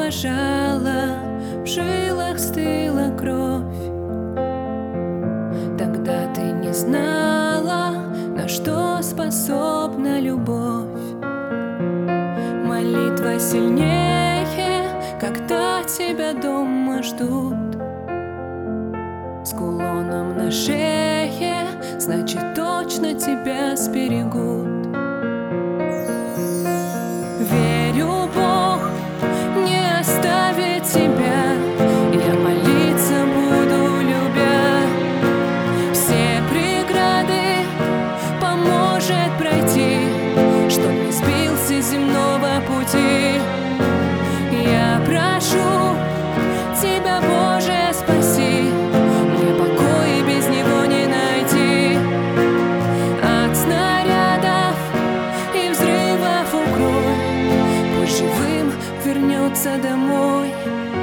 дрожала, в жилах стыла кровь. Тогда ты не знала, на что способна любовь. Молитва сильнее, когда тебя дома ждут. С кулоном на шее, значит, точно тебя сберегут. Верю, Бог не оставит тебя, я молиться буду, любя. Все преграды поможет пройти, чтоб не сбился с земного пути. Я прошу тебя, Боже, спаси, мне покоя без него не найти. От снарядов и взрывов укрой, пусть живым вернется домой.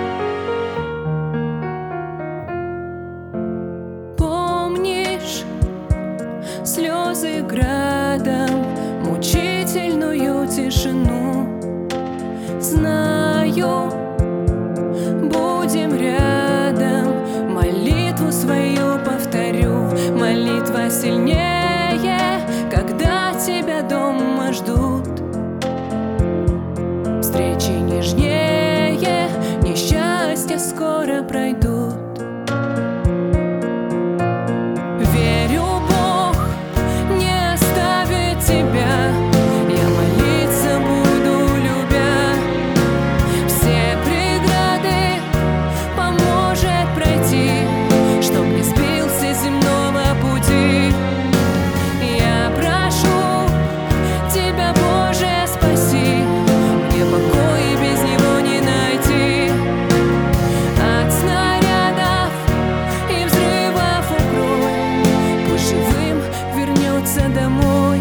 Помнишь слезы градом, мучительную тишину? Знаю, будем рядом, молитву свою повторю. Молитва сильнее, когда тебя дома ждут. Встречи нежнее, несчастья скоро пройдут. Верю, Бог не оставит тебя, я молиться буду, любя. Все преграды поможет пройти, чтоб не сбился с земного пути. Я прошу тебя, Боже, спаси, мне покоя без него не найти. От снарядов и взрывов укрой, пусть живым вернется домой.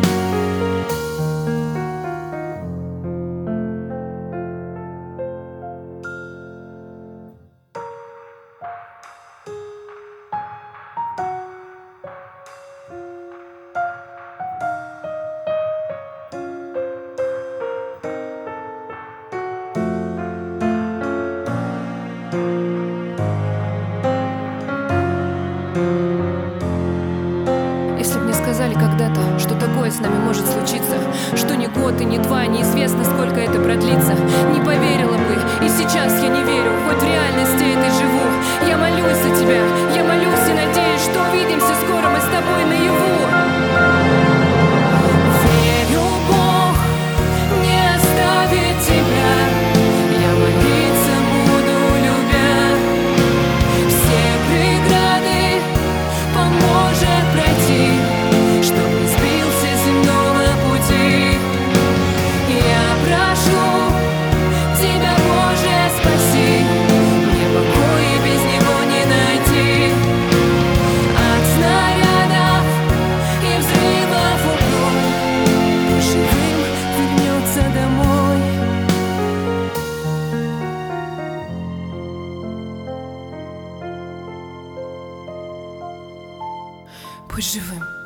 Если б мне сказали когда-то, что такое с нами может случиться, что ни год и ни два, неизвестно, сколько это продлится, не поверила бы, и сейчас я не верю, хоть в реальности этой живу. Я молюсь за тебя, я молюсь и надеюсь, что увидимся скоро мы с тобой наяву. Верю, Бог не оставит тебя, я молиться буду, любя. Все преграды поможет пройти, чтоб не сбился с земного пути. Я прошу тебя, Боже, спаси, мне покоя без него не найти. От снарядов и взрывов укрой, пусть живым вернется домой. Пусть живым